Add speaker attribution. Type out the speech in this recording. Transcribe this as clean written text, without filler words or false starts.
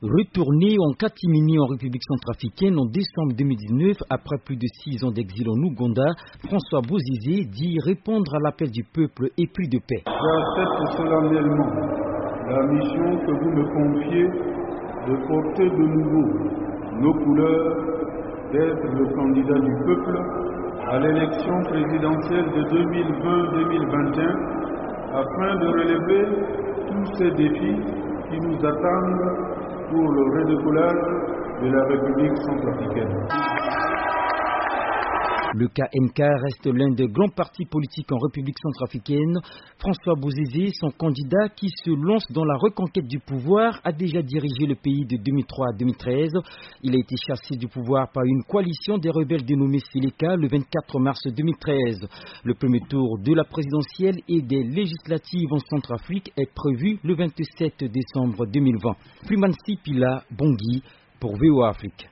Speaker 1: Retourné en catimini en République centrafricaine en décembre 2019, après plus de 6 ans d'exil en Ouganda, François Bozizé dit répondre à l'appel du peuple épris de paix.
Speaker 2: J'accepte solennellement la mission que vous me confiez de porter de nouveau nos couleurs, d'être le candidat du peuple à l'élection présidentielle de 2020-2021 afin de relever tous ces défis qui nous attendent pour le redécollage de la République centrafricaine.
Speaker 1: Le KMK reste l'un des grands partis politiques en République centrafricaine. François Bozizé, son candidat qui se lance dans la reconquête du pouvoir, a déjà dirigé le pays de 2003 à 2013. Il a été chassé du pouvoir par une coalition des rebelles dénommés Séléka le 24 mars 2013. Le premier tour de la présidentielle et des législatives en Centrafrique est prévu le 27 décembre 2020. Freeman Sipila, Bangui, pour VOA Afrique.